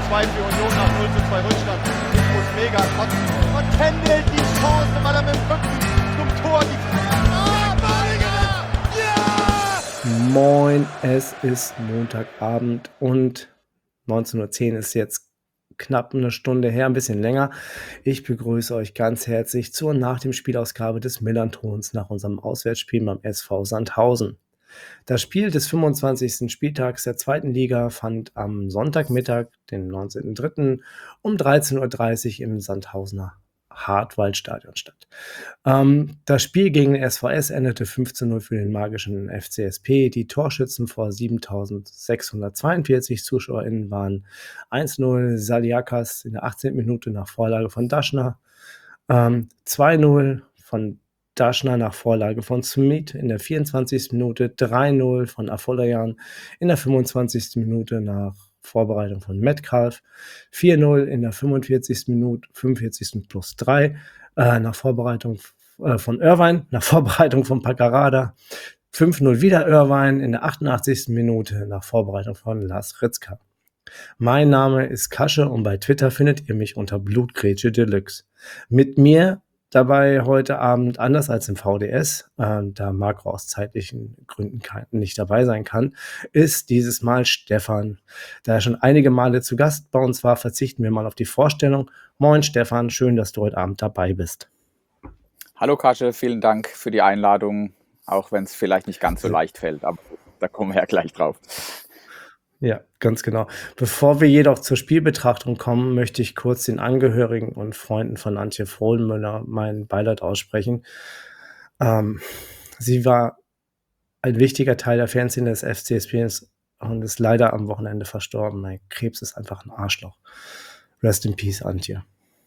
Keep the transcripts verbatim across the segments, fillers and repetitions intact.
zwei für Union nach null zu zwei Rückstand. Ich muss mega kotzen. Und Kendall die Chance, weil er mit dem Rücken zum Tor die Ah, Badiger! Ja! Moin, es ist Montagabend und neunzehn Uhr zehn ist jetzt knapp eine Stunde her, ein bisschen länger. Ich begrüße euch ganz herzlich zur nach dem Spielausgabe des Millern-Tons nach unserem Auswärtsspiel beim S V Sandhausen. Das Spiel des fünfundzwanzigsten Spieltags der zweiten Liga fand am Sonntagmittag, den neunzehnten dritten um dreizehn Uhr dreißig im Sandhausener Hartwaldstadion statt. Ähm, das Spiel gegen den S V S endete fünf zu null für den magischen F C S P. Die Torschützen vor siebentausendsechshundertzweiundvierzig ZuschauerInnen waren eins zu null Saliakas in der achtzehnten Minute nach Vorlage von Daschner, ähm, zwei zu null von Daschner nach Vorlage von Smith in der vierundzwanzigsten Minute, drei zu null von Afolayan in der fünfundzwanzigsten Minute nach Vorbereitung von Metcalf, vier zu null in der fünfundvierzigsten Minute, fünfundvierzigsten plus drei äh, nach Vorbereitung äh, von Irvine, nach Vorbereitung von Pagarada, fünf zu null wieder Irvine in der achtundachtzigsten Minute nach Vorbereitung von Lars Ritzka. Mein Name ist Kasche und bei Twitter findet ihr mich unter Blutgrätsche Deluxe. Mit mir dabei heute Abend, anders als im V D S, äh, da Marco aus zeitlichen Gründen kein, nicht dabei sein kann, ist dieses Mal Stefan. Da er schon einige Male zu Gast bei uns war, verzichten wir mal auf die Vorstellung. Moin Stefan, schön, dass du heute Abend dabei bist. Hallo Kasche, vielen Dank für die Einladung, auch wenn es vielleicht nicht ganz so leicht fällt, aber da kommen wir ja gleich drauf. Ja, ganz genau. Bevor wir jedoch zur Spielbetrachtung kommen, möchte ich kurz den Angehörigen und Freunden von Antje Frohlenmüller mein Beileid aussprechen. Ähm, sie war ein wichtiger Teil der Fanszene des F C S P und ist leider am Wochenende verstorben. Mein Krebs ist einfach ein Arschloch. Rest in peace, Antje.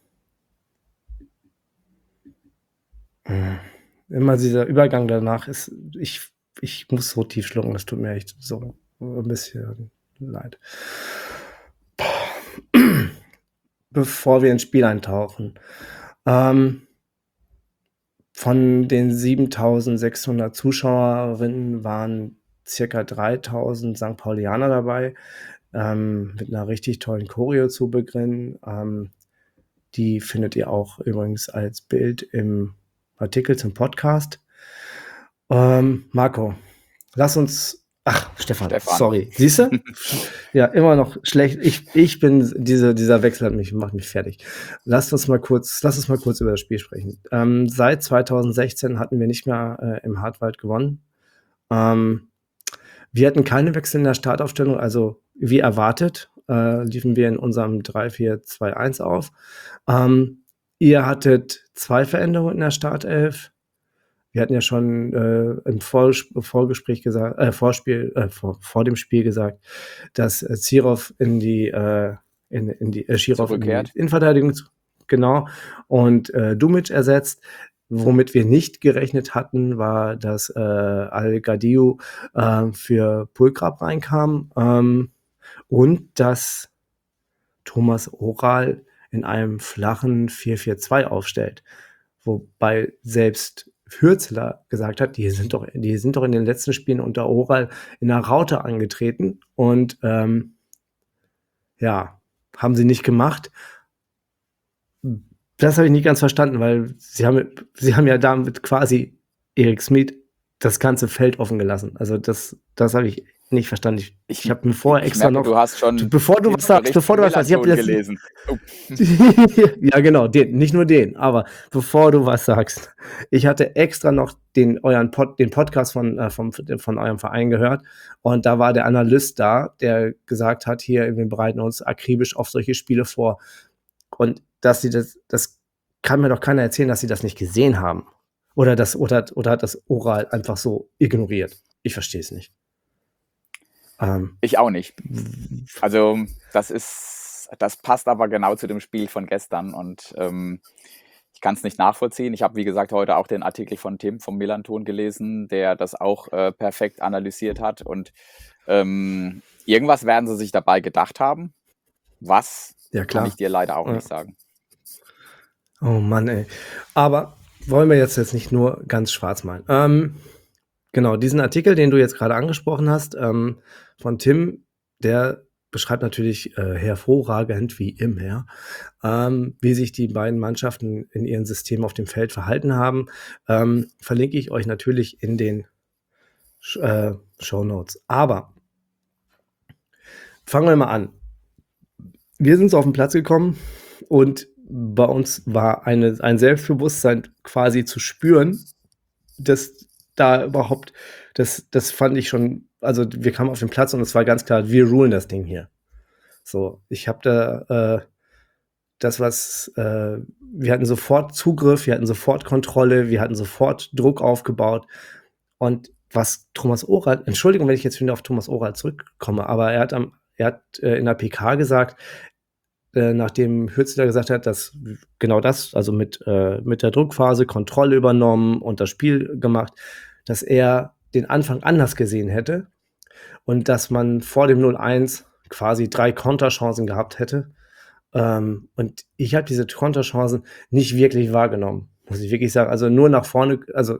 Immer dieser Übergang danach ist, ich, ich muss so tief schlucken, das tut mir echt so ein bisschen leid. Bevor wir ins Spiel eintauchen. Ähm, von den siebentausendsechshundert Zuschauerinnen waren circa dreitausend Sankt Paulianer dabei, ähm, mit einer richtig tollen Choreo zu Beginn. Ähm, die findet ihr auch übrigens als Bild im Artikel zum Podcast. Ähm, Marco, lass uns Ach, Stefan, Stefan. sorry. Siehst du? Ja, immer noch schlecht. Ich, ich bin, diese, dieser Wechsel hat mich, macht mich fertig. Lass uns mal kurz, lass uns mal kurz über das Spiel sprechen. Ähm, seit zweitausendsechzehn hatten wir nicht mehr äh, im Hartwald gewonnen. Ähm, wir hatten keine Wechsel in der Startaufstellung, also wie erwartet, äh, liefen wir in unserem drei vier zwei eins auf. Ähm, ihr hattet zwei Veränderungen in der Startelf. Wir hatten ja schon äh, im Vor Vorgespräch gesagt, äh, Vorspiel, äh, vor, vor dem Spiel gesagt, dass äh, Zirov in die, äh, in, in die, äh, Schirov in die Innenverteidigung, genau, und äh, Dumic ersetzt. Womit wir nicht gerechnet hatten, war, dass äh, Al-Gadiou äh, für Pulkrab reinkam ähm, und dass Thomas Oral in einem flachen vier vier zwei aufstellt. Wobei selbst Hürzeler gesagt hat, die sind doch, die sind doch in den letzten Spielen unter Oral in der Raute angetreten und ähm, ja, haben sie nicht gemacht. Das habe ich nicht ganz verstanden, weil sie haben, sie haben ja damit quasi Erik Smith das ganze Feld offen gelassen. Also das, das habe ich nicht verstanden. Ich, ich, ich habe mir vorher extra merke, noch. Du hast schon bevor du was sagst, bevor du was sagst, ich habe gelesen. Oh. Ja, genau, den, nicht nur den, aber bevor du was sagst, ich hatte extra noch den euren Pod, den Podcast von, äh, vom, von eurem Verein gehört und da war der Analyst da, der gesagt hat, hier, wir bereiten uns akribisch auf solche Spiele vor. Und dass sie das, das kann mir doch keiner erzählen, dass sie das nicht gesehen haben. Oder das, oder, oder hat das Oral einfach so ignoriert. Ich verstehe es nicht. Ähm, ich auch nicht. Also, das ist, das passt aber genau zu dem Spiel von gestern und ähm, ich kann es nicht nachvollziehen. Ich habe, wie gesagt, heute auch den Artikel von Tim vom Millern-Ton gelesen, der das auch äh, perfekt analysiert hat und ähm, irgendwas werden sie sich dabei gedacht haben. Was, ja, klar. Kann ich dir leider auch ja. nicht sagen. Oh Mann, ey. Aber wollen wir jetzt, jetzt nicht nur ganz schwarz malen. Ähm, genau, diesen Artikel, den du jetzt gerade angesprochen hast, ähm, von Tim, der beschreibt natürlich äh, hervorragend, wie immer, ähm, wie sich die beiden Mannschaften in ihren Systemen auf dem Feld verhalten haben. Ähm, verlinke ich euch natürlich in den Sh äh, Shownotes. Aber fangen wir mal an. Wir sind so auf den Platz gekommen und bei uns war eine ein Selbstbewusstsein quasi zu spüren, dass da überhaupt das das fand ich schon also, wir kamen auf den Platz und es war ganz klar, wir rulen das Ding hier. So, ich habe da, äh, das, was äh, wir hatten sofort Zugriff, wir hatten sofort Kontrolle, wir hatten sofort Druck aufgebaut. Und was Thomas Oral Entschuldigung, wenn ich jetzt wieder auf Thomas Oral zurückkomme, aber er hat am er hat, äh, in der P K gesagt, äh, nachdem Hützler gesagt hat, dass genau das, also mit, äh, mit der Druckphase Kontrolle übernommen und das Spiel gemacht, dass er den Anfang anders gesehen hätte und dass man vor dem null eins quasi drei Konterchancen gehabt hätte. Ähm, und ich habe diese Konterchancen nicht wirklich wahrgenommen, muss ich wirklich sagen. Also nur nach vorne, also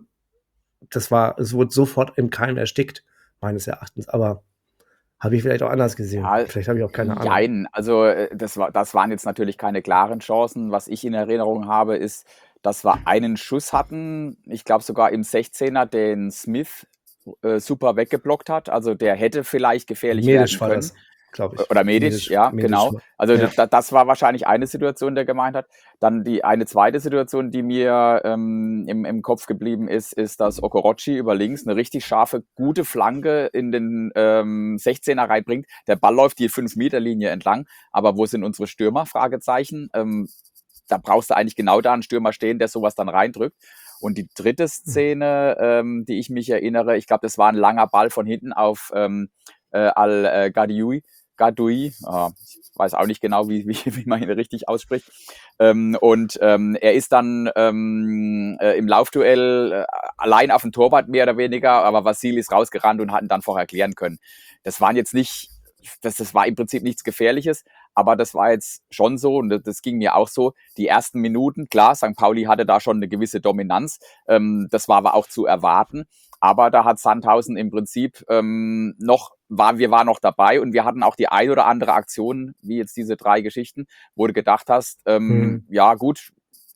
das war, es wurde sofort im Keim erstickt, meines Erachtens. Aber habe ich vielleicht auch anders gesehen. Ja, Vielleicht habe ich auch keine Ahnung. jein. Also, äh, das war das waren jetzt natürlich keine klaren Chancen. Was ich in Erinnerung habe, ist, dass wir einen Schuss hatten, ich glaube sogar im sechzehner, den Smith äh, super weggeblockt hat. Also der hätte vielleicht gefährlich Medisch werden war können. das, glaube ich. Oder Medic, Medisch, ja, Medisch genau. war- Also ja. da, das war wahrscheinlich eine Situation, der gemeint hat. Dann die eine zweite Situation, die mir ähm, im, im Kopf geblieben ist, ist, dass Okorochi über links eine richtig scharfe, gute Flanke in den ähm, sechzehner reinbringt. Der Ball läuft die fünf Meter Linie entlang, aber wo sind unsere Stürmer? Fragezeichen. Ähm, da brauchst du eigentlich genau da einen Stürmer stehen, der sowas dann reindrückt. Und die dritte Szene, ähm, die ich mich erinnere, ich glaube, das war ein langer Ball von hinten auf ähm, äh, Al-Gadioui. Gadoui, ah, ich weiß auch nicht genau, wie, wie, wie man ihn richtig ausspricht. Ähm, und ähm, er ist dann ähm, äh, im Laufduell äh, allein auf dem Torwart mehr oder weniger, aber Vassili ist rausgerannt und hat ihn dann vorher klären können. Das waren jetzt nicht, das, das war im Prinzip nichts Gefährliches, aber das war jetzt schon so und das, das ging mir auch so. Die ersten Minuten, klar, Sankt Pauli hatte da schon eine gewisse Dominanz, ähm, das war aber auch zu erwarten. Aber da hat Sandhausen im Prinzip ähm, noch, war, wir waren noch dabei und wir hatten auch die ein oder andere Aktion, wie jetzt diese drei Geschichten, wo du gedacht hast, ähm, Hm. ja gut,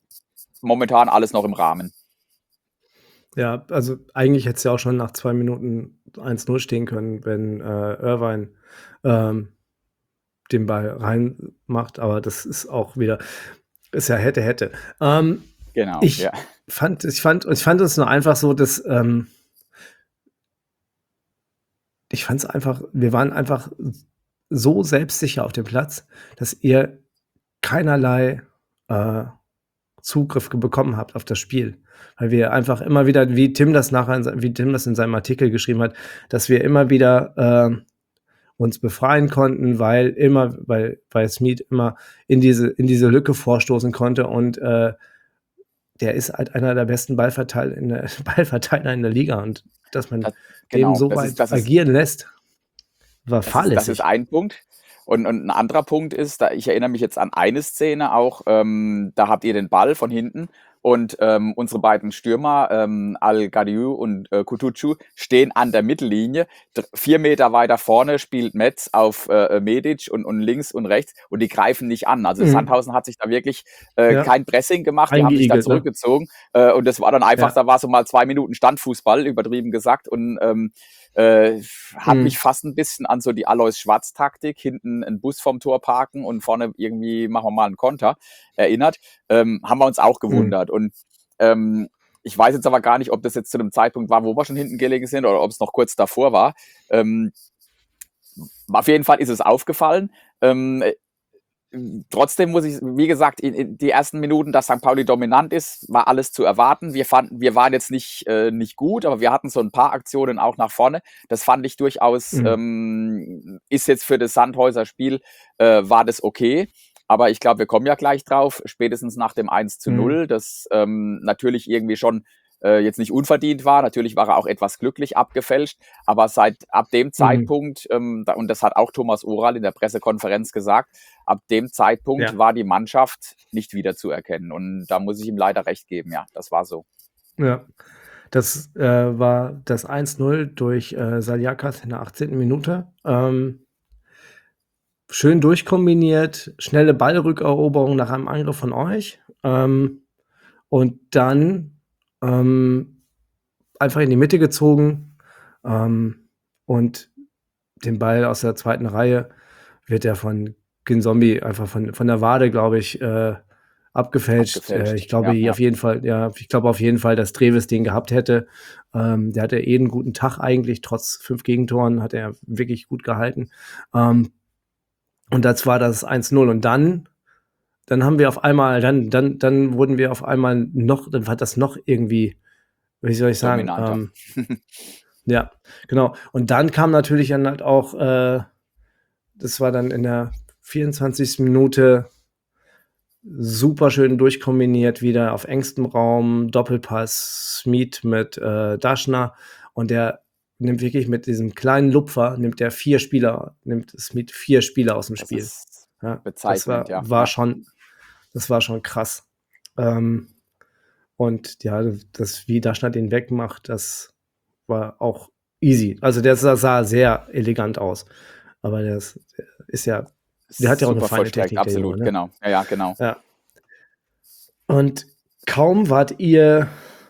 momentan alles noch im Rahmen. Ja, also eigentlich hätte es ja auch schon nach zwei Minuten eins null stehen können, wenn äh, Irvine ähm, den Ball reinmacht, aber das ist auch wieder, ist ja hätte, hätte. Ähm, Genau, ich ja. fand, ich fand, ich fand es nur einfach so, dass ähm, ich fand es einfach, wir waren einfach so selbstsicher auf dem Platz, dass ihr keinerlei äh, Zugriff ge- bekommen habt auf das Spiel. Weil wir einfach immer wieder, wie Tim das nachher, in se- wie Tim das in seinem Artikel geschrieben hat, dass wir immer wieder äh, uns befreien konnten, weil immer, weil, weil Smith immer in diese, in diese Lücke vorstoßen konnte und äh, der ist halt einer der besten Ballverteiler in der, Ballverteiler in der Liga und dass man Das, dem genau, so das weit ist, das ist, agieren lässt, war Das ist, das ist fahrlässig. ein Punkt. Und, und ein anderer Punkt ist, da ich erinnere mich jetzt an eine Szene auch, ähm, da habt ihr den Ball von hinten und ähm, unsere beiden Stürmer, ähm, Al-Gadiou und äh, Kutucu, stehen an der Mittellinie. Dr- Vier Meter weiter vorne spielt Metz auf äh, Medic und, und links und rechts und die greifen nicht an. Also Mhm. Sandhausen hat sich da wirklich äh, Ja. kein Pressing gemacht, die haben sich da Eingeigelt, ne? zurückgezogen äh, und das war dann einfach, Ja. da war so mal zwei Minuten Standfußball, übertrieben gesagt und ähm, äh, hat Mhm. mich fast ein bisschen an so die Alois Schwarz-Taktik, hinten einen Bus vom Tor parken und vorne irgendwie machen wir mal einen Konter erinnert. Ähm, haben wir uns auch gewundert. Und ähm, ich weiß jetzt aber gar nicht, ob das jetzt zu einem Zeitpunkt war, wo wir schon hinten gelegen sind oder ob es noch kurz davor war. Ähm, auf jeden Fall ist es aufgefallen. Ähm, Trotzdem muss ich, wie gesagt, in, in die ersten Minuten, dass Sankt Pauli dominant ist, war alles zu erwarten. Wir fanden, wir waren jetzt nicht, äh, nicht gut, aber wir hatten so ein paar Aktionen auch nach vorne. Das fand ich durchaus, Mhm. ähm, ist jetzt für das Sandhäuser Spiel, äh, war das okay. Aber ich glaube, wir kommen ja gleich drauf, spätestens nach dem eins zu null, Mhm. das ähm, natürlich irgendwie schon äh, jetzt nicht unverdient war. Natürlich war er auch etwas glücklich abgefälscht, aber seit ab dem Mhm. Zeitpunkt, ähm, da, und das hat auch Thomas Oral in der Pressekonferenz gesagt, ab dem Zeitpunkt Ja. war die Mannschaft nicht wiederzuerkennen. Und da muss ich ihm leider recht geben, ja, das war so. Ja. Das äh, war das eins null durch äh, Saliakas in der achtzehnten Minute. Ähm, schön durchkombiniert, schnelle Ballrückeroberung nach einem Angriff von euch. Ähm, und dann ähm, einfach in die Mitte gezogen ähm, und den Ball aus der zweiten Reihe wird er von Kinzombie einfach von, von der Wade, glaube ich, äh, abgefälscht. Äh, Abgefälscht. ich glaube Ja, ja. auf jeden Fall, ja, ich glaube auf jeden Fall, dass Treves den gehabt hätte. Ähm, der hatte eh einen guten Tag eigentlich, trotz fünf Gegentoren hat er wirklich gut gehalten. Ähm, und das war das eins null. Und dann, dann haben wir auf einmal, dann, dann, dann wurden wir auf einmal noch, dann war das noch irgendwie, wie soll ich sagen, Dominanter. ähm, ja, genau. Und dann kam natürlich dann halt auch, äh, das war dann in der vierundzwanzigsten Minute super schön durchkombiniert, wieder auf engstem Raum, Doppelpass, Smith mit äh, Daschner und der nimmt wirklich mit diesem kleinen Lupfer, nimmt der vier Spieler, nimmt Smith vier Spieler aus dem Das Spiel. ist Ja, das bezeichnend, war, ja. war ja. schon, das war schon krass. Ähm, und ja, das, wie Daschner den wegmacht, das war auch easy. Also der sah, sah sehr elegant aus. Aber der ist, der ist ja, der hat ja auch eine Super feine vollstreckt, Technik, der Junge, absolut, ne? genau. Ja, ja, genau. Ja. Und kaum wart ihr,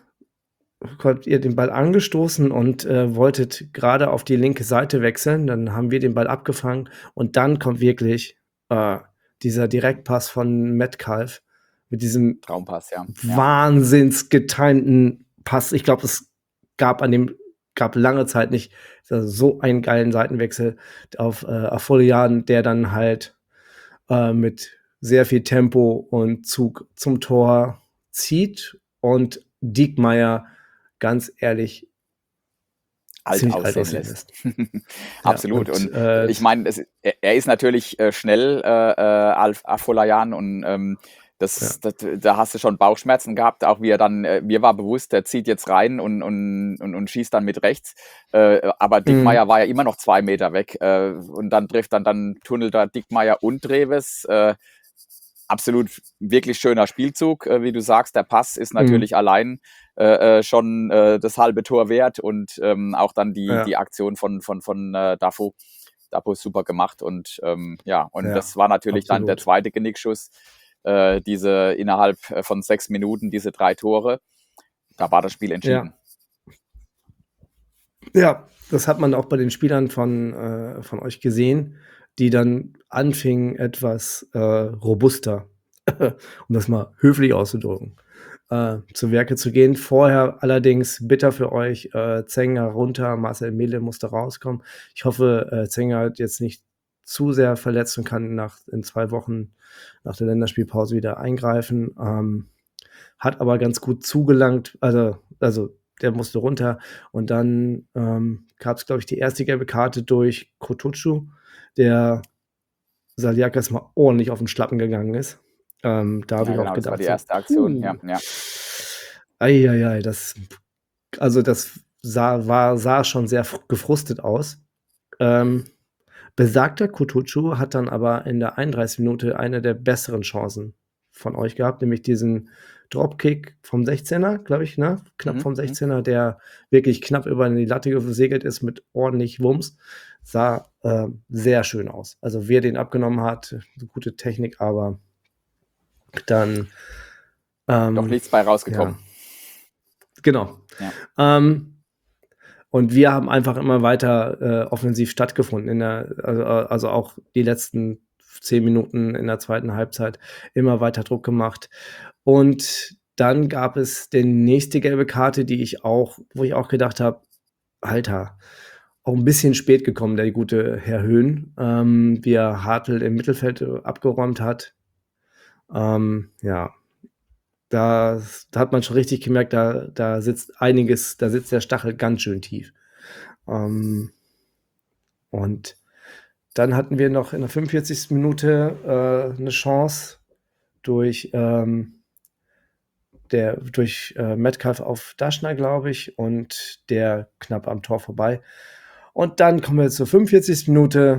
habt ihr den Ball angestoßen und äh, wolltet gerade auf die linke Seite wechseln, dann haben wir den Ball abgefangen und dann kommt wirklich äh, dieser Direktpass von Metcalf mit diesem Traumpass, ja. ja. wahnsinns getimten Pass. Ich glaube, es gab an dem gab lange Zeit nicht so einen geilen Seitenwechsel auf äh, Afolian, der dann halt äh, mit sehr viel Tempo und Zug zum Tor zieht und Diekmeyer ganz ehrlich alt ziemlich aussehen alt aussehen lässt. lässt. Absolut. Ja, und, und äh, ich meine, er, er ist natürlich äh, schnell, äh, äh, Afolayan, und ähm, das, Ja. das, da hast du schon Bauchschmerzen gehabt, auch wie er dann, äh, mir war bewusst, der zieht jetzt rein und, und, und, und schießt dann mit rechts. Äh, aber Diekmeyer Mhm. war ja immer noch zwei Meter weg äh, und dann trifft dann, dann tunnelt da Diekmeyer und Treves. Äh, absolut wirklich schöner Spielzug, äh, wie du sagst. Der Pass ist natürlich Mhm. allein äh, schon äh, das halbe Tor wert und ähm, auch dann die, Ja. die Aktion von, von, von äh, Dafu. Dafu ist super gemacht und ähm, ja, und Ja, das war natürlich dann der absolut. zweite Genickschuss, äh, diese innerhalb von sechs Minuten, diese drei Tore. Da war das Spiel entschieden. Ja, ja, das hat man auch bei den Spielern von, äh, von euch gesehen, die dann anfingen, etwas äh, robuster, um das mal höflich auszudrücken, äh, zu Werke zu gehen. Vorher allerdings bitter für euch, äh, Zenga runter, Marcel Mehle musste rauskommen. Ich hoffe, äh, Zenga hat jetzt nicht zu sehr verletzt und kann nach, in zwei Wochen nach der Länderspielpause wieder eingreifen. Ähm, hat aber ganz gut zugelangt, also, also der musste runter. Und dann ähm, gab es, glaube ich, die erste gelbe Karte durch Kotucu, der Saliakas mal ordentlich auf den Schlappen gegangen ist. Ähm, da habe Ja, ich auch genau, das war gedacht, die so, erste Aktion. puh, Ja, ja. Eieiei, das, also das sah, war, sah schon sehr fr- gefrustet aus. Ähm, besagter Kutucu hat dann aber in der einunddreißigsten Minute eine der besseren Chancen von euch gehabt, nämlich diesen Dropkick vom sechzehner, glaube ich, ne? Knapp Mhm, vom mhm. sechzehner, der wirklich knapp über die Latte gesegelt ist mit ordentlich Wumms. Sah äh, sehr schön aus. Also wer den abgenommen hat, gute Technik, aber dann ähm, Doch nichts bei rausgekommen. ja, genau. Ja. Ähm, und wir haben einfach immer weiter äh, offensiv stattgefunden, in der, also, also auch die letzten zehn Minuten in der zweiten Halbzeit immer weiter Druck gemacht. Und dann gab es die nächste gelbe Karte, die ich auch, wo ich auch gedacht habe, Alter, auch ein bisschen spät gekommen, der gute Herr Höhn, ähm, wie er Hartl im Mittelfeld äh, abgeräumt hat. Ähm, ja, da, da hat man schon richtig gemerkt, da, da sitzt einiges, da sitzt der Stachel ganz schön tief. Ähm, und dann hatten wir noch in der fünfundvierzigsten Minute äh, eine Chance durch, ähm, der, durch äh, Metcalf auf Daschner, glaube ich, und der knapp am Tor vorbei. Und dann kommen wir zur fünfundvierzigsten Minute.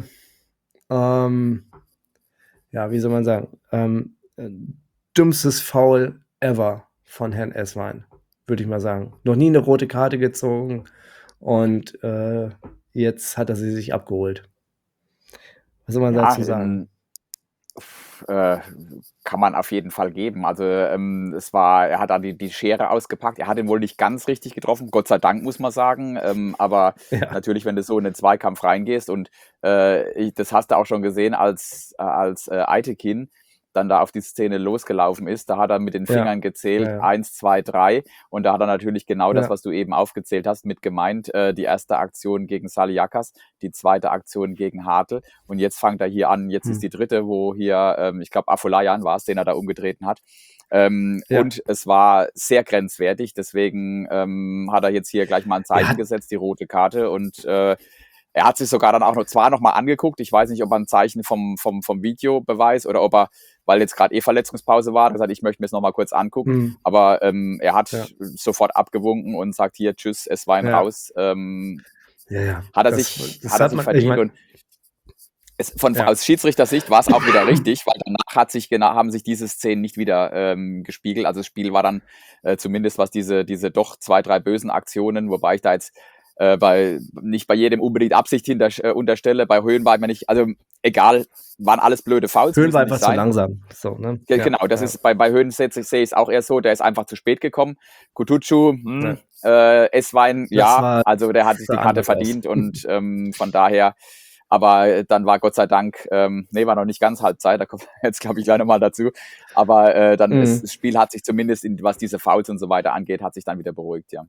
Ähm, ja, wie soll man sagen? Ähm, äh, dümmstes Foul ever von Herrn Esswein, würde ich mal sagen. Noch nie eine rote Karte gezogen und äh, jetzt hat er sie sich abgeholt. Was soll man Ja, dazu sagen? ähm, äh, kann man auf jeden Fall geben. Also ähm, es war, er hat da die, die Schere ausgepackt. Er hat ihn wohl nicht ganz richtig getroffen, Gott sei Dank, muss man sagen. Ähm, aber Ja, natürlich, wenn du so in den Zweikampf reingehst und äh, ich, das hast du auch schon gesehen, als, äh, als äh, Aitekin dann da auf die Szene losgelaufen ist, da hat er mit den ja, Fingern gezählt, ja, eins, zwei, drei, und da hat er natürlich genau das, ja. was du eben aufgezählt hast, mit gemeint, äh, die erste Aktion gegen Saliakas, die zweite Aktion gegen Hartl, und jetzt fängt er hier an, jetzt Hm. ist die dritte, wo hier, ähm, ich glaube, Afolayan war es, den er da umgetreten hat. Ähm, Ja. Und es war sehr grenzwertig, deswegen ähm, hat er jetzt hier gleich mal ein Zeichen hat- gesetzt, die rote Karte, und äh, er hat sich sogar dann auch noch zwar noch mal angeguckt, ich weiß nicht, ob er ein Zeichen vom, vom, vom Videobeweis oder ob er, weil jetzt gerade eh Verletzungspause war, gesagt, ich möchte mir das noch mal kurz angucken, Hm. aber ähm, er hat Ja. sofort abgewunken und sagt hier, tschüss, es war ein Ja. raus. Ähm, Ja, ja. hat er Das- sich, das hat er hat sich man- verdient, ich mein- und es, von, Ja. aus Schiedsrichtersicht war es auch wieder richtig, weil danach hat sich genau, haben sich diese Szenen nicht wieder ähm, gespiegelt. Also das Spiel war dann äh, zumindest, was diese, diese doch zwei, drei bösen Aktionen, wobei ich da jetzt äh, bei nicht bei jedem unbedingt Absicht hinter, äh, unterstelle, bei Höhenweit, wenn ich, also egal, waren alles blöde Fouls. Höhen war müssen einfach nicht zu sein. langsam. So, ne? Ge- Ja, Genau, das ja. ist bei, bei Höhen sehe ich es auch eher so, der ist einfach zu spät gekommen. Kutucu, hm, äh, Eswein, ja, war- also der hat sich sah die Karte anders aus. verdient und ähm, von daher, aber dann war Gott sei Dank, ähm, nee, war noch nicht ganz Halbzeit, da kommt jetzt glaube ich gleich nochmal dazu, aber äh, dann Mhm. ist, das Spiel hat sich zumindest, in, was diese Fouls und so weiter angeht, hat sich dann wieder beruhigt, ja.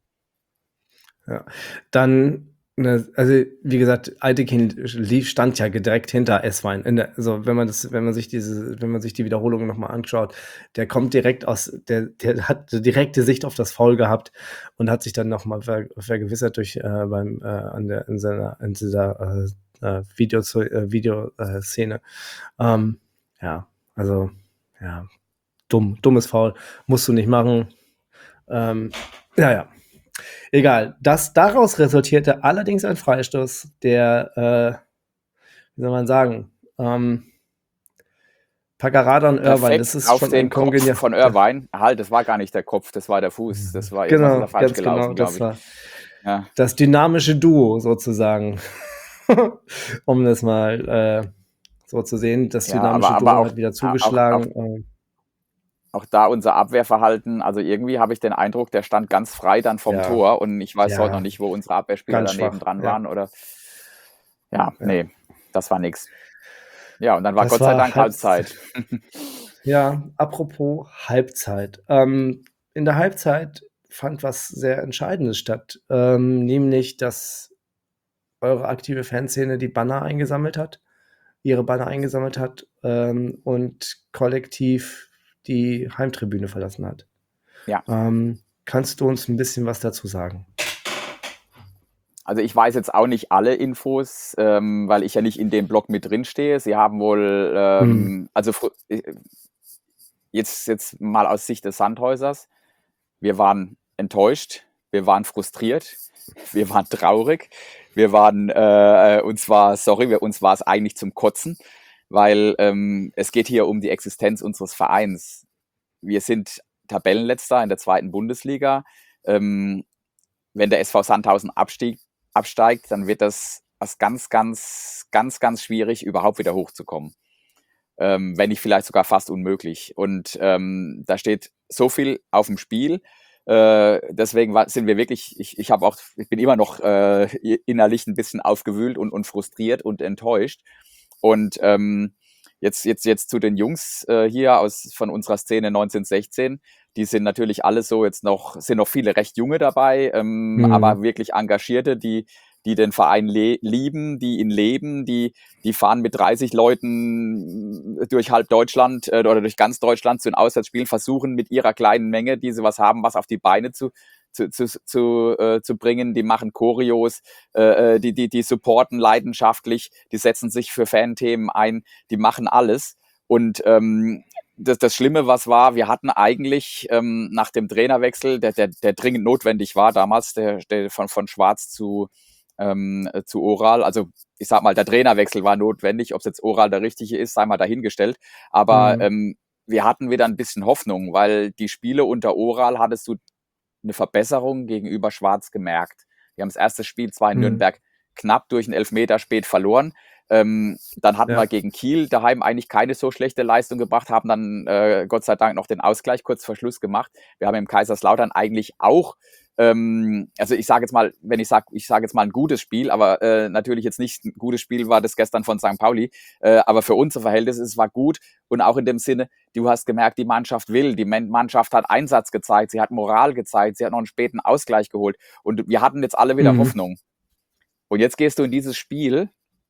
Ja. Dann, ne, also wie gesagt, Aitekin lief, stand ja direkt hinter Eswein. In der, also wenn man das, wenn man sich diese, wenn man sich die Wiederholung nochmal anschaut, der kommt direkt aus, der, der hat so direkte Sicht auf das Foul gehabt und hat sich dann nochmal ver, vergewissert durch äh, beim äh, an der in seiner in dieser äh, äh, Video äh, Videoszene. Ähm, ja, also ja, dumm, dummes Foul, musst du nicht machen. Ähm, ja, ja. Egal. Das daraus resultierte allerdings ein Freistoß, der, äh, wie soll man sagen, ähm, Paccarada und Irvine, das ist auf schon den ein Kopf Kongenial. von Irvine. Halt, das war gar nicht der Kopf, das war der Fuß. Das war irgendwas ist da Genau, falsch ganz genau. gelaufen, Das glaube ich. war Ja. das dynamische Duo sozusagen. Um das mal äh, so zu sehen. Das Ja, dynamische aber- Duo aber auch- hat wieder auch- zugeschlagen. ähm, Auch da unser Abwehrverhalten, also irgendwie habe ich den Eindruck, der stand ganz frei dann vom Ja. Tor, und ich weiß Ja. heute noch nicht, wo unsere Abwehrspieler Ganz daneben schwach, dran ja. waren, oder ja, Ja. nee, das war nix. Ja, und dann war Das Gott sei war Dank Halbz- Halbzeit. Ja, apropos Halbzeit. Ähm, in der Halbzeit fand was sehr Entscheidendes statt, ähm, nämlich, dass eure aktive Fanszene die Banner eingesammelt hat, ihre Banner eingesammelt hat ähm, und kollektiv die Heimtribüne verlassen hat. Ja. Ähm, kannst du uns ein bisschen was dazu sagen? Also ich weiß jetzt auch nicht alle Infos, ähm, weil ich ja nicht in dem Blog mit drin stehe. Sie haben wohl, ähm, Mhm. also fr- äh, jetzt, jetzt mal aus Sicht des Sandhäusers, wir waren enttäuscht, wir waren frustriert, wir waren traurig, wir waren, äh, uns war, sorry, wir, uns war es eigentlich zum Kotzen, weil ähm, es geht hier um die Existenz unseres Vereins. Wir sind Tabellenletzter in der zweiten Bundesliga. Ähm, wenn der S V Sandhausen abstieg, absteigt, dann wird das was ganz, ganz, ganz, ganz schwierig, überhaupt wieder hochzukommen. Ähm, wenn nicht vielleicht sogar fast unmöglich. Und ähm, da steht so viel auf dem Spiel. Äh, deswegen war, sind wir wirklich, ich, ich habe auch, ich bin immer noch äh, innerlich ein bisschen aufgewühlt und, und frustriert und enttäuscht. Und ähm, jetzt, jetzt, jetzt zu den Jungs äh, hier aus von unserer Szene neunzehnhundertsechzehn. Die sind natürlich alle so jetzt noch, sind noch viele recht junge dabei, ähm, Mhm. aber wirklich Engagierte, die, die den Verein le- lieben, die ihn leben, die, die fahren mit dreißig Leuten durch halb Deutschland äh, oder durch ganz Deutschland zu den Auswärtsspielen, versuchen mit ihrer kleinen Menge, die sie was haben, was auf die Beine zu, zu, zu, zu, äh, zu bringen. Die machen Choreos, äh, die, die, die supporten leidenschaftlich, die setzen sich für Fanthemen ein, die machen alles. Und ähm, das, das Schlimme, was war, wir hatten eigentlich ähm, nach dem Trainerwechsel, der, der, der dringend notwendig war damals, der, der von, von Schwarz zu, ähm, zu Oral, also ich sag mal, der Trainerwechsel war notwendig, ob es jetzt Oral der richtige ist, sei mal dahingestellt, aber Mhm. ähm, wir hatten wieder ein bisschen Hoffnung, weil die Spiele unter Oral hattest du eine Verbesserung gegenüber Schwarz gemerkt. Wir haben das erste Spiel zwar in Mhm. Nürnberg knapp durch einen Elfmeter spät verloren, Ähm, dann hatten Ja. wir gegen Kiel daheim eigentlich keine so schlechte Leistung gebracht, haben dann äh, Gott sei Dank noch den Ausgleich kurz vor Schluss gemacht. Wir haben im Kaiserslautern eigentlich auch, ähm, also ich sage jetzt mal, wenn ich sage, ich sage jetzt mal ein gutes Spiel, aber äh, natürlich jetzt nicht ein gutes Spiel war das gestern von Sankt Pauli, äh, aber für unser Verhältnis, es war gut und auch in dem Sinne, du hast gemerkt, die Mannschaft will, die Mannschaft hat Einsatz gezeigt, sie hat Moral gezeigt, sie hat noch einen späten Ausgleich geholt und wir hatten jetzt alle wieder Mhm. Hoffnung. Und jetzt gehst du in dieses Spiel,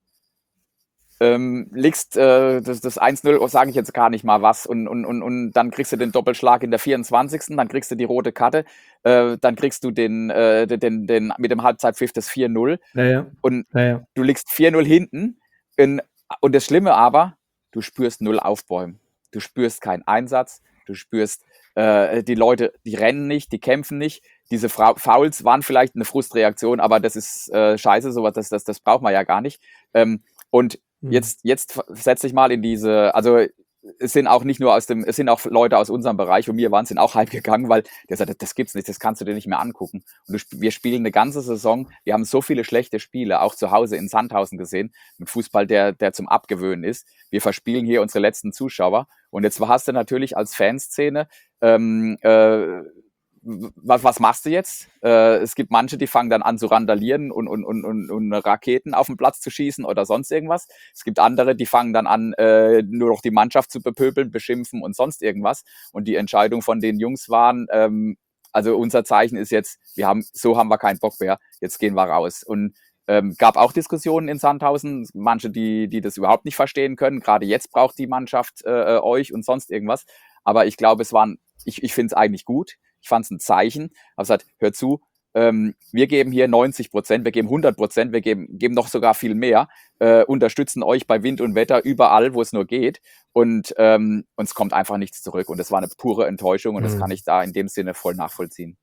ähm, legst äh, das, das eins null, sage ich jetzt gar nicht mal was, und, und, und, und dann kriegst du den Doppelschlag in der vierundzwanzigsten Dann kriegst du die rote Karte, äh, dann kriegst du den, äh, den, den mit dem Halbzeitpfiff das vier null Ja, ja. und Ja, ja. du liegst vier null hinten. In, und das Schlimme aber, du spürst null Aufbäumen. Du spürst keinen Einsatz, du spürst, äh, die Leute, die rennen nicht, die kämpfen nicht. Diese Fra- Fouls waren vielleicht eine Frustreaktion, aber das ist äh, scheiße, sowas, das, das, das braucht man ja gar nicht. Ähm, und Mhm. jetzt, jetzt setz dich mal in diese, also es sind auch nicht nur aus dem, es sind auch Leute aus unserem Bereich, und mir waren, sind auch heimgegangen, weil der sagt, das gibt's nicht, das kannst du dir nicht mehr angucken. Und du, sp- wir spielen eine ganze Saison, wir haben so viele schlechte Spiele, auch zu Hause in Sandhausen gesehen, mit Fußball, der, der zum Abgewöhnen ist. Wir verspielen hier unsere letzten Zuschauer. Und jetzt hast du natürlich als Fanszene, ähm, äh, was, was machst du jetzt? Äh, es gibt manche, die fangen dann an zu randalieren und, und, und, und, und Raketen auf den Platz zu schießen oder sonst irgendwas. Es gibt andere, die fangen dann an, äh, nur noch die Mannschaft zu bepöbeln, beschimpfen und sonst irgendwas. Und die Entscheidung von den Jungs waren, ähm, also unser Zeichen ist jetzt, wir haben, so haben wir keinen Bock mehr, jetzt gehen wir raus. Und ähm, gab auch Diskussionen in Sandhausen, manche, die, die das überhaupt nicht verstehen können. Gerade jetzt braucht die Mannschaft äh, euch und sonst irgendwas. Aber ich glaube, es waren, ich, ich finde es eigentlich gut. Ich fand es ein Zeichen. Habe gesagt, hör zu, ähm, wir geben hier neunzig Prozent, wir geben hundert Prozent, wir geben, geben noch sogar viel mehr, äh, unterstützen euch bei Wind und Wetter überall, wo es nur geht. Und ähm, uns kommt einfach nichts zurück. Und das war eine pure Enttäuschung und das Mhm. kann ich da in dem Sinne voll nachvollziehen.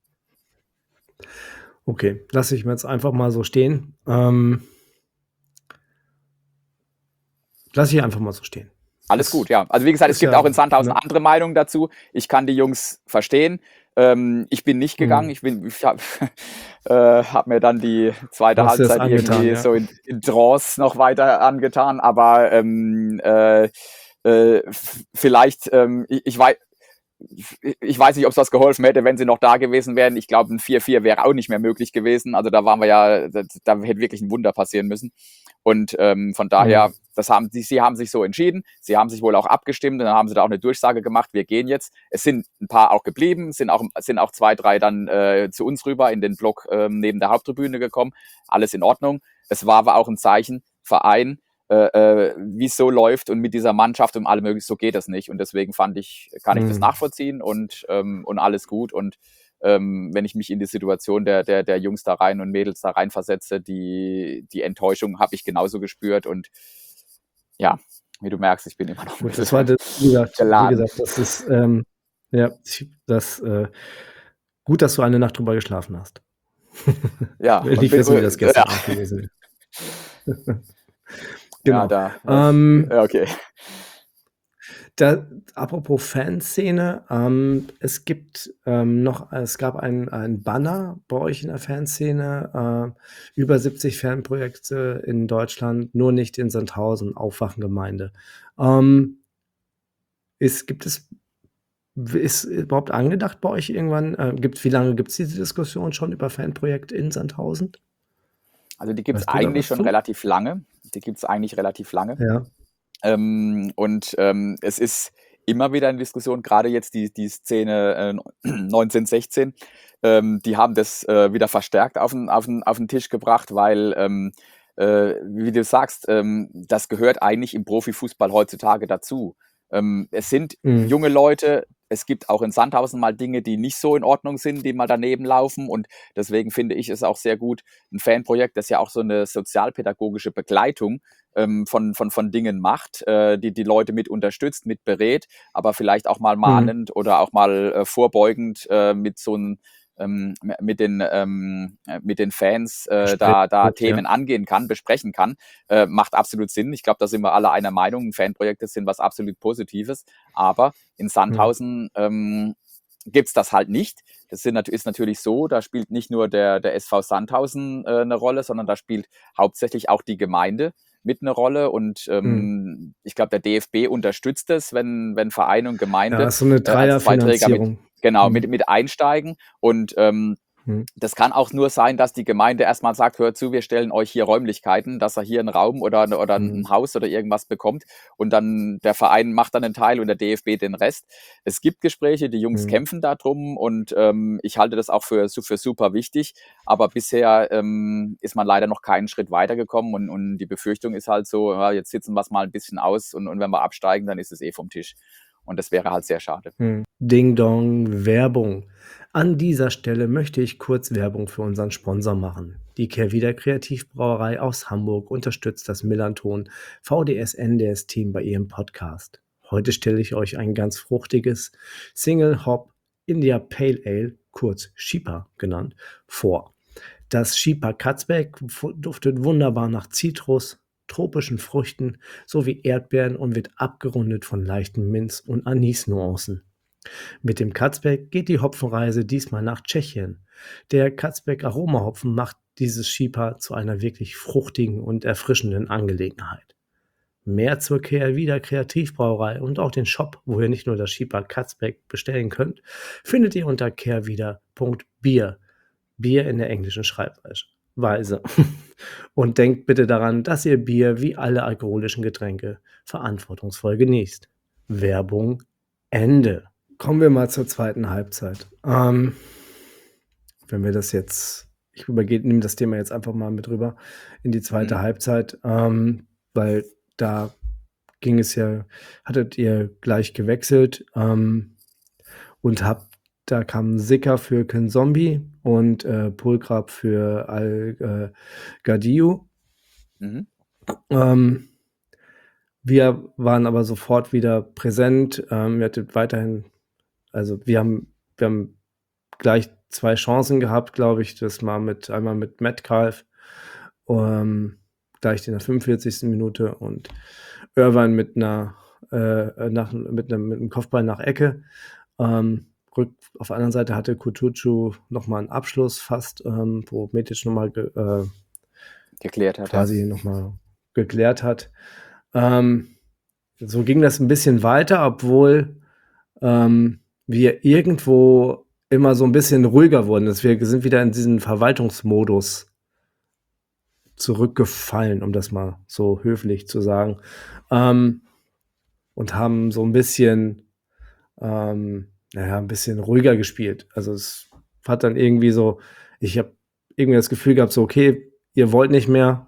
Okay, lasse ich mir jetzt einfach mal so stehen. Ähm, lasse ich einfach mal so stehen. Alles Das gut, ja. Also wie gesagt, es ist gibt ja, auch in Sandhausen ne? andere Meinungen dazu. Ich kann die Jungs verstehen. Ähm, ich bin nicht gegangen. Mhm. Ich bin, ich habe äh, hab mir dann die zweite Du hast dir das Halbzeit angetan, irgendwie ja. so in, in Trance noch weiter angetan. Aber ähm, äh, äh, f- vielleicht, ähm, ich, ich weiß, ich weiß nicht, ob es was geholfen hätte, wenn sie noch da gewesen wären. Ich glaube, ein vier vier wäre auch nicht mehr möglich gewesen. Also da waren wir ja, da, da hätte wirklich ein Wunder passieren müssen. Und ähm, von daher, Mhm. das haben sie, sie haben sich so entschieden. Sie haben sich wohl auch abgestimmt und dann haben sie da auch eine Durchsage gemacht. Wir gehen jetzt. Es sind ein paar auch geblieben, sind auch, sind auch zwei, drei dann äh, zu uns rüber in den Block ähm, neben der Haupttribüne gekommen. Alles in Ordnung. Es war aber auch ein Zeichen, Verein, äh, äh, wie es so läuft und mit dieser Mannschaft und allem möglichen, so geht das nicht. Und deswegen fand ich, kann ich das Mhm. nachvollziehen und, ähm, und alles gut. Und ähm, wenn ich mich in die Situation der, der, der Jungs da rein und Mädels da rein versetze, die, die Enttäuschung habe ich genauso gespürt. Und ja, wie du merkst, ich bin immer noch ein Gut, das war, bisschen das, wie gesagt, wie geladen. gesagt, das ist, ähm, ja, ich- das, äh, gut, dass du eine Nacht drüber geschlafen hast. Ja, Will und nicht bin, wissen, wie das gestern ja, Abend gewesen wäre. ja, Genau. da, was, Ähm, ja, okay. Da, apropos Fanszene, ähm, es gibt ähm, noch, es gab ein, ein Banner bei euch in der Fanszene, äh, über siebzig Fanprojekte in Deutschland, nur nicht in Sandhausen, Aufwachengemeinde. Ähm, ist, gibt es, ist überhaupt angedacht bei euch irgendwann, äh, gibt, wie lange gibt es diese Diskussion schon über Fanprojekte in Sandhausen? Also die gibt es Weißt du da eigentlich was schon zu? relativ lange. Die gibt es eigentlich relativ lange. Ja. Ähm, und ähm, es ist immer wieder eine Diskussion, gerade jetzt die, die Szene äh, neunzehn sechzehn, ähm, die haben das äh, wieder verstärkt auf den, auf, den, auf den Tisch gebracht, weil, ähm, äh, wie du sagst, ähm, das gehört eigentlich im Profifußball heutzutage dazu. Ähm, es sind Mhm. junge Leute, es gibt auch in Sandhausen mal Dinge, die nicht so in Ordnung sind, die mal daneben laufen, und deswegen finde ich es auch sehr gut, ein Fanprojekt, das ja auch so eine sozialpädagogische Begleitung ähm, von, von, von Dingen macht, äh, die die Leute mit unterstützt, mit berät, aber vielleicht auch mal Mhm. mahnend oder auch mal äh, vorbeugend äh, mit so einem ähm, mit den ähm, äh, mit den Fans äh, Gespräch, da da ja. Themen angehen kann, besprechen kann, äh, macht absolut Sinn. Ich glaube, da sind wir alle einer Meinung. Fanprojekte sind was absolut Positives, aber in Mhm. Sandhausen ähm, gibt's das halt nicht. Das sind, nat- ist natürlich so, da spielt nicht nur der, der S V Sandhausen äh, eine Rolle, sondern da spielt hauptsächlich auch die Gemeinde. mit eine Rolle und ähm, Mhm. ich glaube, der D F B unterstützt es, wenn, wenn Verein und Ja, Gemeinde ist so eine äh, als zwei Träger mit, Dreierfinanzierung. genau, mit, Mhm. mit einsteigen und ähm, Mhm. das kann auch nur sein, dass die Gemeinde erstmal sagt, hört zu, wir stellen euch hier Räumlichkeiten, dass er hier einen Raum oder, oder ein Mhm. Haus oder irgendwas bekommt und dann der Verein macht dann einen Teil und der D F B den Rest. Es gibt Gespräche, die Jungs Mhm. kämpfen da drum und ähm, ich halte das auch für, für super wichtig, aber bisher ähm, ist man leider noch keinen Schritt weitergekommen und, und die Befürchtung ist halt so, ja, jetzt sitzen wir es mal ein bisschen aus und, und wenn wir absteigen, dann ist es eh vom Tisch. Und das wäre halt sehr schade. Mhm. Ding Dong, Werbung. An dieser Stelle möchte ich kurz Werbung für unseren Sponsor machen. Die Kehrwieder Kreativbrauerei aus Hamburg unterstützt das Millanton V D S N D S-Team bei ihrem Podcast. Heute stelle ich euch ein ganz fruchtiges Single Hop India Pale Ale, kurz Shipa genannt, vor. Das Shipa Katzbeck duftet wunderbar nach Zitrus, tropischen Früchten sowie Erdbeeren und wird abgerundet von leichten Minz- und Anis-Nuancen. Mit dem Katzbeck geht die Hopfenreise diesmal nach Tschechien. Der Katzbeck Aromahopfen macht dieses Shipa zu einer wirklich fruchtigen und erfrischenden Angelegenheit. Mehr zur Kehrwieder Kreativbrauerei und auch den Shop, wo ihr nicht nur das Shipa Katzbeck bestellen könnt, findet ihr unter kehrwieder punkt bier. Bier in der englischen Schreibweise. Und denkt bitte daran, dass ihr Bier wie alle alkoholischen Getränke verantwortungsvoll genießt. Werbung Ende. Kommen wir mal zur zweiten Halbzeit. Ähm, wenn wir das jetzt, ich übergehe, nehme das Thema jetzt einfach mal mit rüber in die zweite Mhm. Halbzeit, ähm, weil da ging es ja, hattet ihr gleich gewechselt ähm, und habt, da kam Sicker für Zombie und äh, Pulkrab für Al äh, Gadiu. Mhm. Ähm, wir waren aber sofort wieder präsent. Ähm, wir hattet weiterhin, also wir haben, wir haben gleich zwei Chancen gehabt, glaube ich. Das mal mit einmal mit Metcalf, ähm, gleich in der fünfundvierzigsten Minute und Irvine mit einer äh, nach, mit, einem, mit einem Kopfball nach Ecke. Ähm, rück, auf der anderen Seite hatte Kutucu nochmal einen Abschluss fast, ähm, wo Metic nochmal ge, äh, Geklärt hat, quasi ja. nochmal geklärt hat. Ähm, so ging das ein bisschen weiter, obwohl ähm, wir irgendwo immer so ein bisschen ruhiger wurden. Dass wir sind wieder in diesen Verwaltungsmodus zurückgefallen, um das mal so höflich zu sagen. Ähm, und haben so ein bisschen, ähm, naja, ein bisschen ruhiger gespielt. Also es hat dann irgendwie so, ich habe irgendwie das Gefühl gehabt, so, okay, ihr wollt nicht mehr.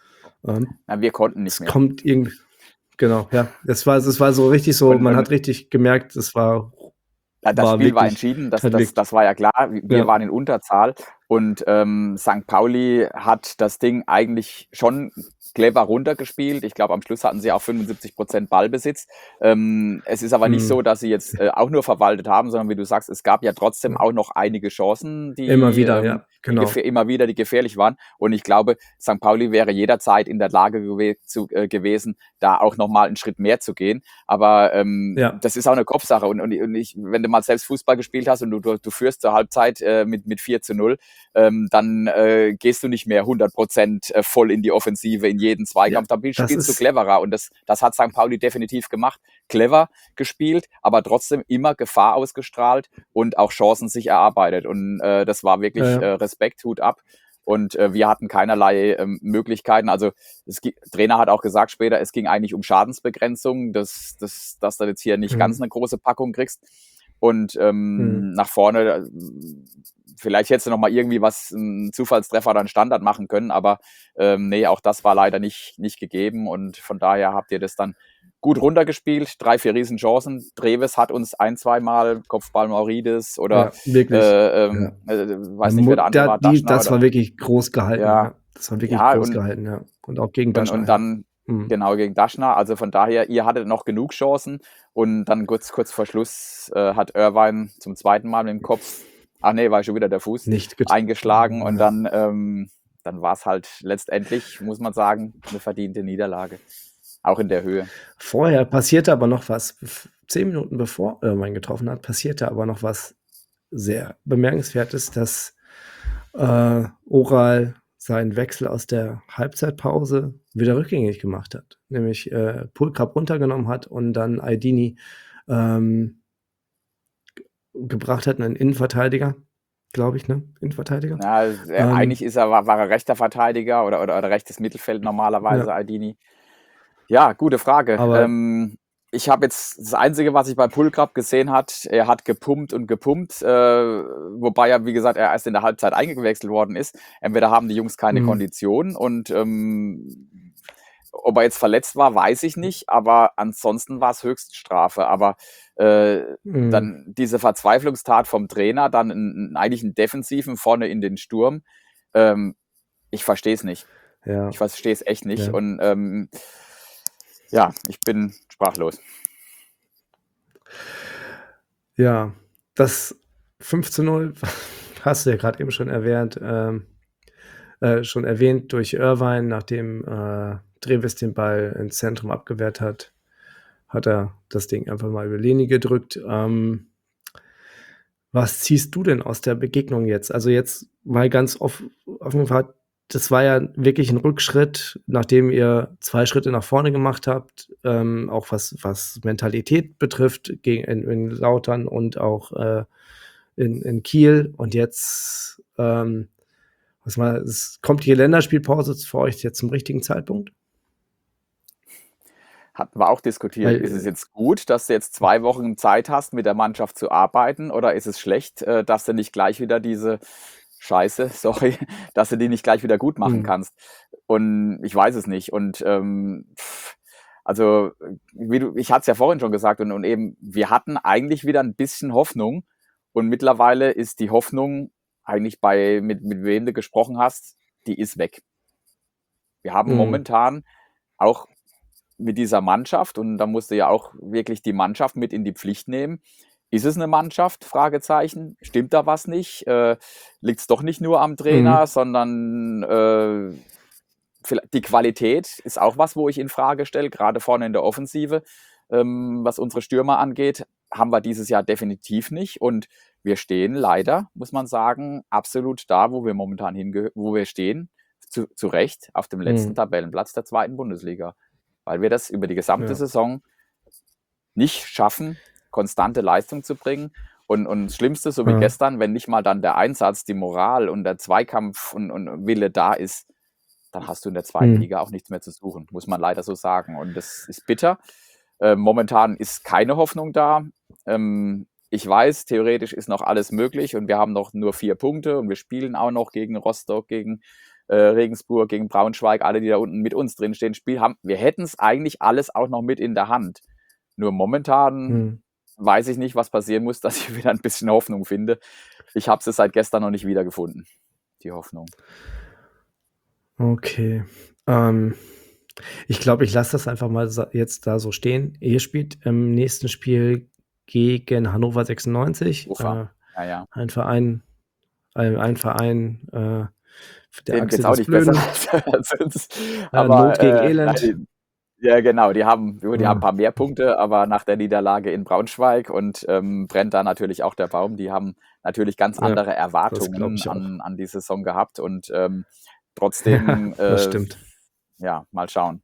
Ähm, Na, wir konnten nicht es mehr. kommt irgendwie, genau, ja. Es war, es war so richtig so, Und, man und hat richtig gemerkt, es war, ja, das war Spiel war wirklich, entschieden, das, hat das, wirklich, das war ja klar. Wir ja. waren in Unterzahl und ähm, Sankt Pauli hat das Ding eigentlich schon clever runtergespielt. Ich glaube, am Schluss hatten sie auch fünfundsiebzig Prozent Ballbesitz. Ähm, es ist aber nicht Hm. so, dass sie jetzt äh, auch nur verwaltet haben, sondern wie du sagst, es gab ja trotzdem Ja. auch noch einige Chancen, die Immer wieder, ähm, ja, die genau. gefähr- immer wieder, die gefährlich waren. Und ich glaube, Sankt Pauli wäre jederzeit in der Lage gew zu, äh, gewesen, da auch nochmal einen Schritt mehr zu gehen. Aber ähm, Ja. das ist auch eine Kopfsache. Und, und, und ich, wenn du mal selbst Fußball gespielt hast und du, du, du führst zur Halbzeit äh, mit, mit vier zu null, ähm, dann äh, gehst du nicht mehr hundert Prozent äh, voll in die Offensive, in jeden Zweikampf. Ja, Da das spielst du ist, cleverer. Und das, das hat Sankt Pauli definitiv gemacht. Clever gespielt, aber trotzdem immer Gefahr ausgestrahlt und auch Chancen sich erarbeitet. Und äh, das war wirklich Ja, äh, ja. Respekt, Hut ab. Und äh, wir hatten keinerlei ähm, Möglichkeiten. Also es, gi- Trainer hat auch gesagt später, es ging eigentlich um Schadensbegrenzung, dass, dass, dass du jetzt hier nicht ganz Hm. eine große Packung kriegst. Und ähm, Hm. nach vorne, äh, vielleicht hättest du noch mal irgendwie was, einen Zufallstreffer oder einen Standard machen können, aber ähm, nee, auch das war leider nicht, nicht gegeben. Und von daher habt ihr das dann gut runtergespielt. Drei, vier Riesenchancen. Treves hat uns ein, zweimal Kopfball Maurides oder Ja, wirklich. äh, Ja. ähm, äh, Der weiß nicht, wer der Mu- andere der, war, die, Daschner das oder war wirklich groß gehalten. ja, Ja. Das war wirklich ja, groß und, gehalten, ja. Und auch gegen und, Daschner, und ja. dann Hm. genau gegen Daschner. Also von daher, ihr hattet noch genug Chancen und dann kurz, kurz vor Schluss äh, hat Irvine zum zweiten Mal mit dem Kopf, ach nee, war schon wieder der Fuß, Nicht get eingeschlagen und ja. dann, ähm, dann war es halt letztendlich, muss man sagen, eine verdiente Niederlage. Auch in der Höhe. Vorher passierte aber noch was. Bef- Zehn Minuten bevor Irvine getroffen hat, passierte aber noch was sehr Bemerkenswertes, dass äh, Oral seinen Wechsel aus der Halbzeitpause wieder rückgängig gemacht hat, nämlich äh, Poolcup runtergenommen hat und dann Aidini ähm, gebracht hat, einen Innenverteidiger, glaube ich, ne? Innenverteidiger. Ja, äh, Ähm, eigentlich ist er, war, war er rechter Verteidiger oder, oder, oder rechtes Mittelfeld normalerweise, ja, Aidini. Ja, gute Frage. aber Ähm, ich habe jetzt das Einzige, was ich bei Pulkrab gesehen hat, er hat gepumpt und gepumpt, äh, wobei er, wie gesagt, er erst in der Halbzeit eingewechselt worden ist. Entweder haben die Jungs keine mh, Kondition und ähm, ob er jetzt verletzt war, weiß ich nicht, aber ansonsten war es Höchststrafe. Aber äh, mh, dann diese Verzweiflungstat vom Trainer, dann einen, eigentlich einen Defensiven vorne in den Sturm, ähm, ich verstehe es nicht. ja, Ich verstehe es echt nicht. ja, Und ähm, ja, ich bin sprachlos. ja. Das fünf zu null hast du ja gerade eben schon erwähnt, ähm, äh, schon erwähnt durch Irvine, nachdem äh, Trevis den Ball ins Zentrum abgewehrt hat, hat er das Ding einfach mal über Linie gedrückt. Ähm, was ziehst du denn aus der Begegnung jetzt? Also jetzt mal ganz off, offen gefragt, das war ja wirklich ein Rückschritt, nachdem ihr zwei Schritte nach vorne gemacht habt, ähm, auch was, was Mentalität betrifft, gegen, in, in Lautern und auch äh, in, in Kiel. Und jetzt, ähm, was mal, es kommt die Länderspielpause für euch jetzt zum richtigen Zeitpunkt? Hatten wir auch diskutiert. Weil, Ist es äh, jetzt gut, dass du jetzt zwei Wochen Zeit hast, mit der Mannschaft zu arbeiten, oder ist es schlecht, äh, dass du nicht gleich wieder diese Scheiße, sorry, dass du die nicht gleich wieder gut machen mh, kannst? Und ich weiß es nicht. Und ähm, pff, also, wie du, ich hatte es ja vorhin schon gesagt, und, und eben, wir hatten eigentlich wieder ein bisschen Hoffnung. Und mittlerweile ist die Hoffnung eigentlich bei, mit, mit wem du gesprochen hast, die ist weg. Wir haben mh, momentan auch mit dieser Mannschaft, und da musst du ja auch wirklich die Mannschaft mit in die Pflicht nehmen. Ist es eine Mannschaft? Fragezeichen. Stimmt da was nicht? Äh, Liegt es doch nicht nur am Trainer, mh, sondern äh, vielleicht die Qualität ist auch was, wo ich in Frage stelle, gerade vorne in der Offensive, ähm, was unsere Stürmer angeht, haben wir dieses Jahr definitiv nicht. Und wir stehen leider, muss man sagen, absolut da, wo wir momentan hingehören, wo wir stehen, zu, zu Recht auf dem letzten mh, Tabellenplatz der zweiten Bundesliga. Weil wir das über die gesamte ja, Saison nicht schaffen, konstante Leistung zu bringen. Und, und das Schlimmste, so wie ja, gestern, wenn nicht mal dann der Einsatz, die Moral und der Zweikampf und, und Wille da ist, dann hast du in der zweiten mh, Liga auch nichts mehr zu suchen, muss man leider so sagen. Und das ist bitter. Äh, momentan ist keine Hoffnung da. Ähm, ich weiß, theoretisch ist noch alles möglich und wir haben noch nur vier Punkte und wir spielen auch noch gegen Rostock, gegen äh, Regensburg, gegen Braunschweig, alle, die da unten mit uns drinstehen, Spiel haben. Wir hätten es eigentlich alles auch noch mit in der Hand. Nur momentan mh. weiß ich nicht, was passieren muss, dass ich wieder ein bisschen Hoffnung finde. Ich habe es seit gestern noch nicht wiedergefunden, die Hoffnung. Okay. Ähm, ich glaube, ich lasse das einfach mal sa- jetzt da so stehen. Ihr spielt im nächsten Spiel gegen Hannover sechsundneunzig, Ufa. äh, Ja, ja. ein Verein, ein, ein Verein äh, der Denen geht Achse es auch des nicht besser Blöden, als uns. äh, Aber Not gegen äh, Elend. nein, ja, genau, die haben, die haben ein Ja, paar mehr Punkte, aber nach der Niederlage in Braunschweig und ähm, brennt da natürlich auch der Baum. Die haben natürlich ganz ja, andere das glaube Erwartungen ich auch. an, an die Saison gehabt und ähm, Ja, trotzdem, das äh, stimmt. ja, mal schauen.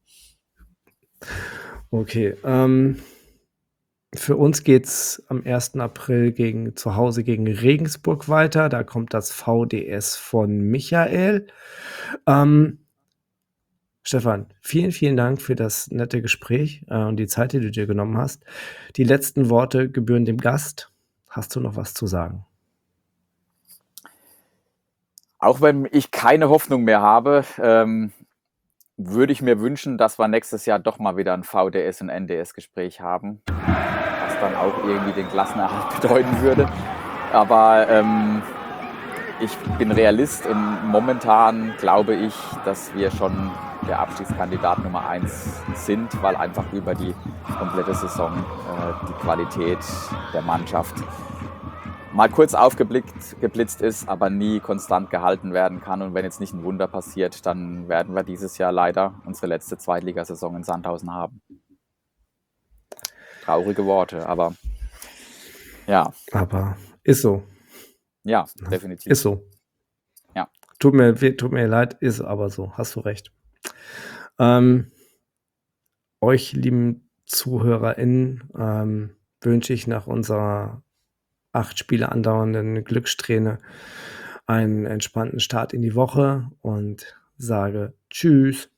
Okay. Ähm, für uns geht's am ersten April gegen, zu Hause gegen Regensburg weiter. Da kommt das V D S von Michael. Ähm, Stefan, vielen, vielen Dank für das nette Gespräch äh, und die Zeit, die du dir genommen hast. Die letzten Worte gebühren dem Gast. Hast du noch was zu sagen? Auch wenn ich keine Hoffnung mehr habe, ähm, würde ich mir wünschen, dass wir nächstes Jahr doch mal wieder ein V D S- und N D S-Gespräch haben, was dann auch irgendwie den Klassenerhalt bedeuten würde. Aber ähm, ich bin Realist und momentan glaube ich, dass wir schon der Abstiegskandidat Nummer eins sind, weil einfach über die komplette Saison äh, die Qualität der Mannschaft mal kurz aufgeblickt geblitzt ist, aber nie konstant gehalten werden kann. Und wenn jetzt nicht ein Wunder passiert, dann werden wir dieses Jahr leider unsere letzte Zweitligasaison in Sandhausen haben. Traurige Worte, aber ja, Aber ist so. ja, Ne? definitiv. Ist so. Ja. Tut mir, weh- tut mir leid, ist aber so. Hast du recht. Ähm, euch, lieben ZuhörerInnen, ähm, wünsche ich nach unserer acht Spiele andauernden Glückssträhne einen entspannten Start in die Woche und sage Tschüss.